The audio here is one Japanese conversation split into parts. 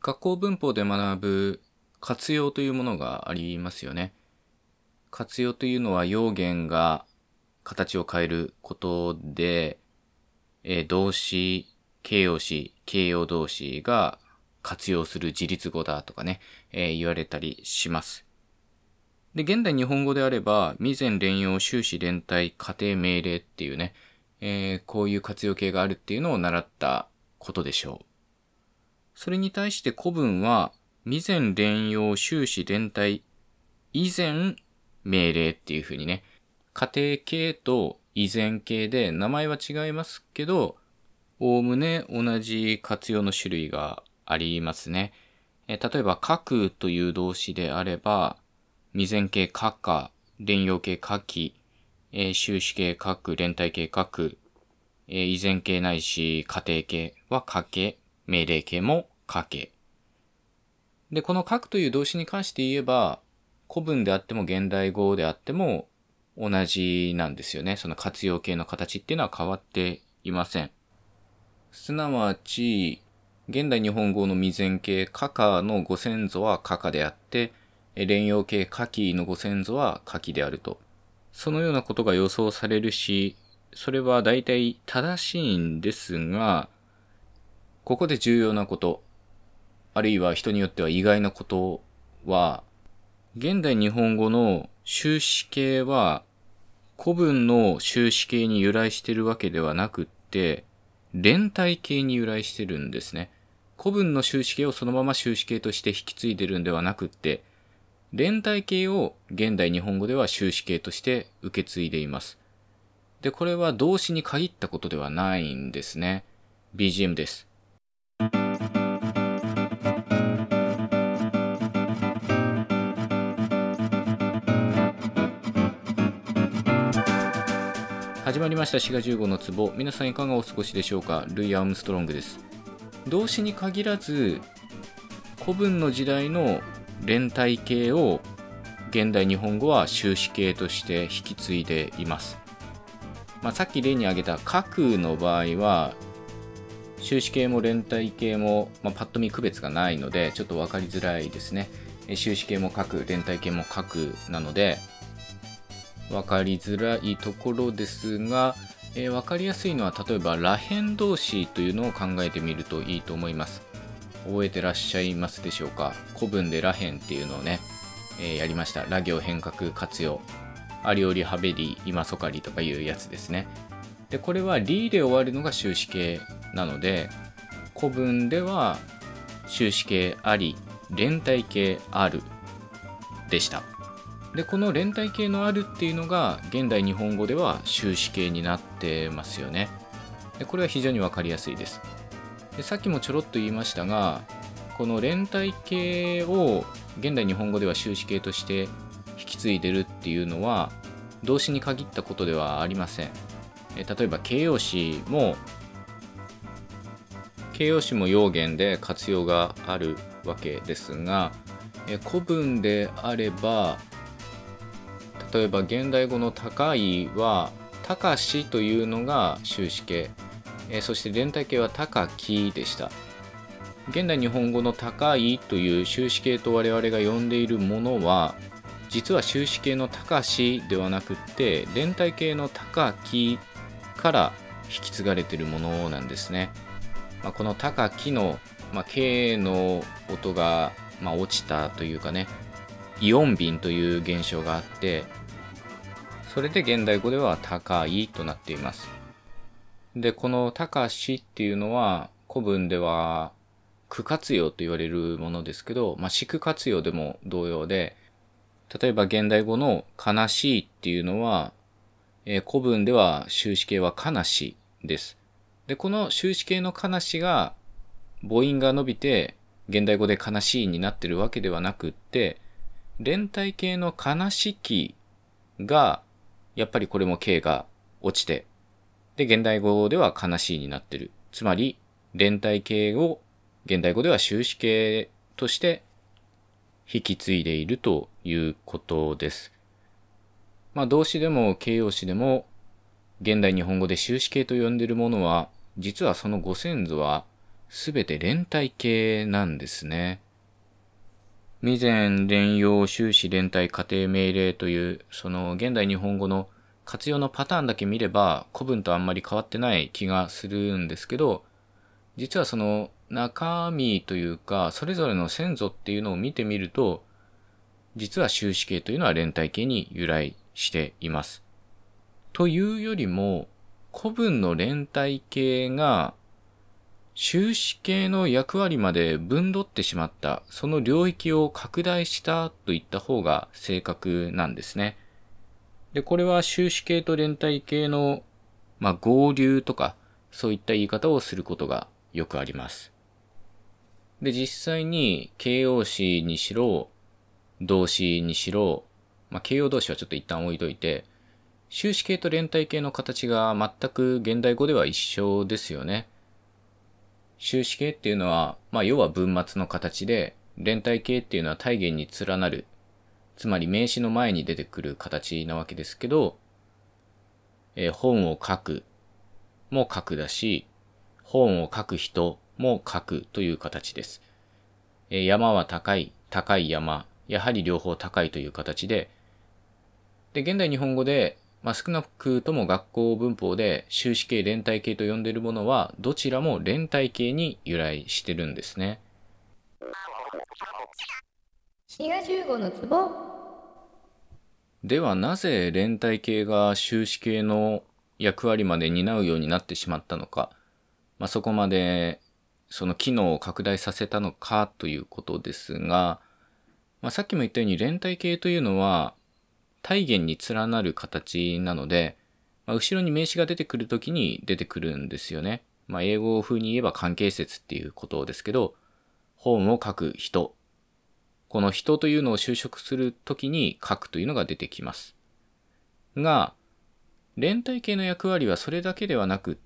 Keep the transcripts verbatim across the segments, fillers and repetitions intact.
学校文法で学ぶ活用というものがありますよね。活用というのは用言が形を変えることで、えー動詞、形容詞、形容動詞が活用する自立語だとかね、えー言われたりします。で、現代日本語であれば、未然連用、終始連帯、仮定命令っていうね、えーこういう活用形があるっていうのを習ったことでしょう。それに対して古文は、未然連用、終始連帯、以前命令っていう風にね、仮定形と以前形で名前は違いますけど、おおむね同じ活用の種類がありますね。え例えば、書くという動詞であれば、未然形書か、連用形書き、えー終止形書く、連帯形書く、えー、以前形ないし仮定形は書け、命令形も書け。で、この書くという動詞に関して言えば、古文であっても現代語であっても同じなんですよね。その活用形の形っていうのは変わっていません。すなわち、現代日本語の未然形、カカのご先祖はカカであって、連用形カキのご先祖はカキであると。そのようなことが予想されるし、それは大体正しいんですが、ここで重要なこと、あるいは人によっては意外なことは、現代日本語の終止形は古文の終止形に由来しているわけではなくって、連帯形に由来してるんですね。古文の終止形をそのまま終止形として引き継いでるんではなくって、連帯形を現代日本語では終止形として受け継いでいます。で、これは動詞に限ったことではないんですね。ビージーエム です。始まりましたしがじゅうごの壺。皆さんいかがお過ごしでしょうか。ルイ・アームストロングです。動詞に限らず古文の時代の連帯形を現代日本語は終止形として引き継いでいます。まあ、さっき例に挙げた書くの場合は終止形も連帯形も、まあ、パッと見区別がないのでちょっと分かりづらいですね。終止形も書く、連帯形も書くなので分かりづらいところですが、えー、分かりやすいのは例えばらへん動詞というのを考えてみるといいと思います。覚えてらっしゃいますでしょうか。古文でらへんっていうのをね、えー、やりました。ら行変革活用、ありおりはべり今そかりとかいうやつですね。でこれはりで終わるのが終止形なので、古文では終止形あり、連帯形あるでした。でこの連帯形のあるっていうのが現代日本語では終止形になってますよね。でこれは非常に分かりやすいです。でさっきもちょろっと言いましたが、この連帯形を現代日本語では終止形として引き継いでるっていうのは動詞に限ったことではありません。え例えば形容詞も形容詞も用言で活用があるわけですが、え古文であれば例えば現代語の高いは高しというのが終止形、えー、そして連帯形は高きでした。現代日本語の高いという終止形と我々が呼んでいるものは実は終止形の高しではなくって連帯形の高きから引き継がれているものなんですね。まあ、この高きの、まあ、K の音が、まあ、落ちたというかね、イオン便という現象があって、それで現代語では高いとなっています。で、この高しっていうのは古文では句活用と言われるものですけど、まあ、詞句活用でも同様で、例えば現代語の悲しいっていうのは、えー、古文では終止形は悲しです。で、この終止形の悲しが母音が伸びて現代語で悲しいになってるわけではなくって、連帯形の悲しきがやっぱりこれも形が落ちて、で現代語では悲しいになってる。つまり連帯形を現代語では終止形として引き継いでいるということです。まあ動詞でも形容詞でも現代日本語で終止形と呼んでいるものは実はそのご先祖はすべて連体形なんですね。未然、連用、終始連体、仮定命令という、その現代日本語の活用のパターンだけ見れば、古文とあんまり変わってない気がするんですけど、実はその中身というか、それぞれの先祖っていうのを見てみると、実は終止形というのは連体形に由来しています。というよりも、古文の連体形が終止形の役割まで分取ってしまった、その領域を拡大したといった方が正確なんですね。で、これは終止形と連体形の、まあ、合流とか、そういった言い方をすることがよくあります。で、実際に形容詞にしろ、動詞にしろ、まあ、形容動詞はちょっと一旦置いといて、終止形と連体形の形が全く現代語では一緒ですよね。終止形っていうのは、まあ、要は文末の形で、連体形っていうのは体言に連なる、つまり名詞の前に出てくる形なわけですけど、えー、本を書くも書くだし、本を書く人も書くという形です。えー、山は高い、高い山、やはり両方高いという形で、で、現代日本語で、まあ、少なくとも学校文法で終止形連体形と呼んでいるものはどちらも連体形に由来してるんですね。滋賀じゅうごのツボ。ではなぜ連体形が終止形の役割まで担うようになってしまったのか、まあ、そこまでその機能を拡大させたのかということですが、まあ、さっきも言ったように連体形というのは体言に連なる形なので、まあ、後ろに名詞が出てくるときに出てくるんですよね。まあ、英語風に言えば関係節っていうことですけど、本を書く人。この人というのを修飾するときに書くというのが出てきます。が、連体形の役割はそれだけではなくって、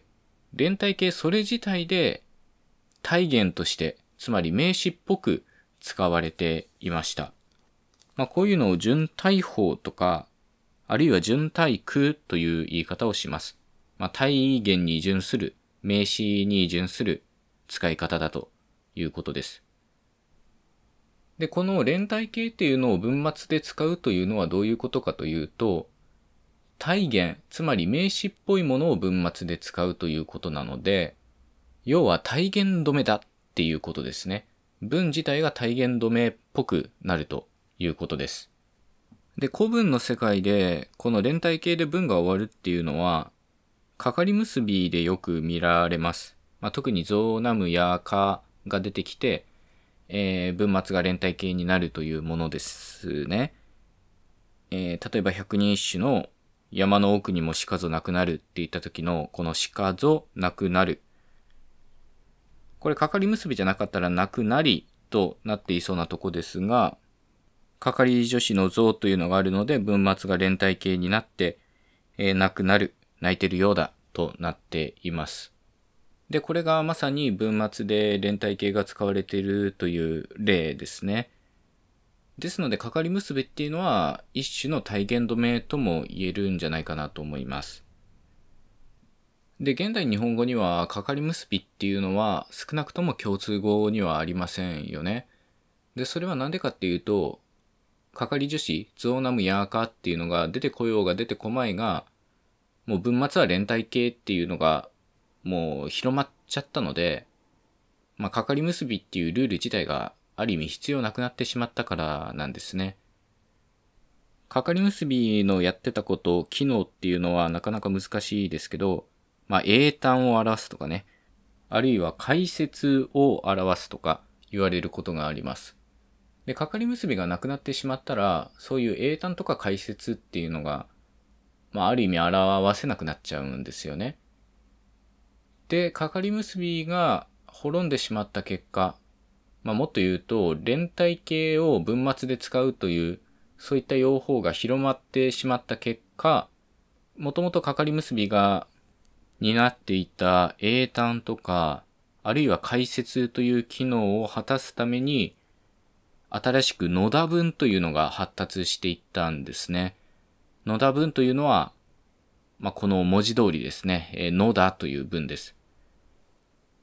連体形それ自体で体言として、つまり名詞っぽく使われていました。まあ、こういうのを準体法とか、あるいは準体句という言い方をします。まあ、体言に準する、名詞に準する使い方だということです。で、この連体形っていうのを文末で使うというのはどういうことかというと、体言、つまり名詞っぽいものを文末で使うということなので、要は体言止めだっていうことですね。文自体が体言止めっぽくなるということです。で、古文の世界で、この連体形で文が終わるっていうのは、かかり結びでよく見られます。まあ、特にゾーナムやカが出てきて、えー、文末が連体形になるというものですね。えー、例えば百人一首の山の奥にも鹿ぞなくなるって言った時のこの鹿ぞなくなる。これかかり結びじゃなかったらなくなりとなっていそうなとこですが、かかり助詞のぞというのがあるので文末が連体形になって、えー、なくなる、泣いてるようだとなっています。で、これがまさに文末で連体形が使われているという例ですね。ですので、かかり結びっていうのは一種の体言止めとも言えるんじゃないかなと思います。で、現代日本語にはかかり結びっていうのは少なくとも共通語にはありませんよね。で、それはなんでかっていうと、かかり助詞、ゾーナムヤーカっていうのが出てこようが出てこまいが、もう文末は連体形っていうのがもう広まっちゃったので、まあ、かかり結びっていうルール自体がある意味必要なくなってしまったからなんですね。かかり結びのやってたこと、機能っていうのはなかなか難しいですけど、まあ、英単を表すとかね、あるいは解説を表すとか言われることがあります。で、かかり結びがなくなってしまったら、そういう英単とか解説っていうのが、まあ、ある意味表せなくなっちゃうんですよね。で、かかり結びが滅んでしまった結果、まあ、もっと言うと、連体形を文末で使うという、そういった用法が広まってしまった結果、もともとかかり結びが担っていた英単とか、あるいは解説という機能を果たすために、新しく野田文というのが発達していったんですね。野田文というのは、まあ、この文字通りですね、野田という文です。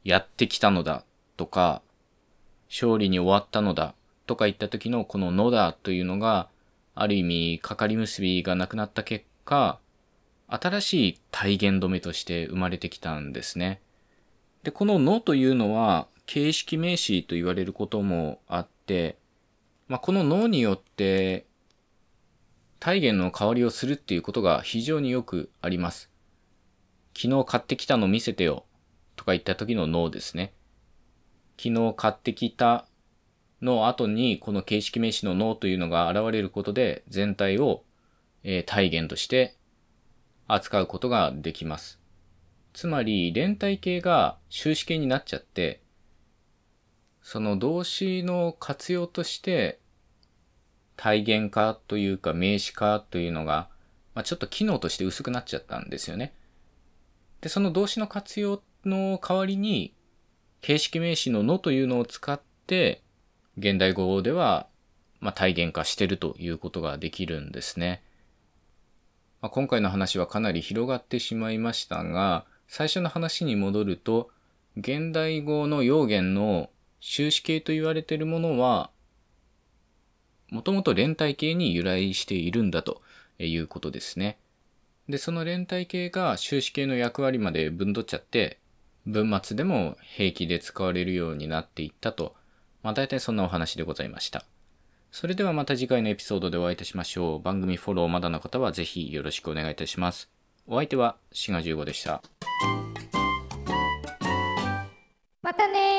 やってきたのだとか、勝利に終わったのだとか言った時のこののだというのが、ある意味かかり結びがなくなった結果、新しい体現止めとして生まれてきたんですね。で、こののというのは形式名詞と言われることもあって、まあ、こののによって体現の代わりをするっていうことが非常によくあります。昨日買ってきたの見せてよとか言った時ののですね。昨日買ってきたの後にこの形式名詞ののというのが現れることで全体を、えー、体現として扱うことができます。つまり連体形が終止形になっちゃって、その動詞の活用として体現化というか名詞化というのが、まあ、ちょっと機能として薄くなっちゃったんですよね。で、その動詞の活用の代わりに形式名詞ののというのを使って現代語では、まあ、体現化してるということができるんですね。まあ、今回の話はかなり広がってしまいましたが、最初の話に戻ると、現代語の用言の終止形と言われているものは、もともと連体形に由来しているんだということですね。で、その連体形が終止形の役割まで分取っちゃって、文末でも平気で使われるようになっていったと、まあ大体そんなお話でございました。それではまた次回のエピソードでお会いいたしましょう。番組フォローまだの方はぜひよろしくお願いいたします。お相手はしがじゅうごでした。 またね。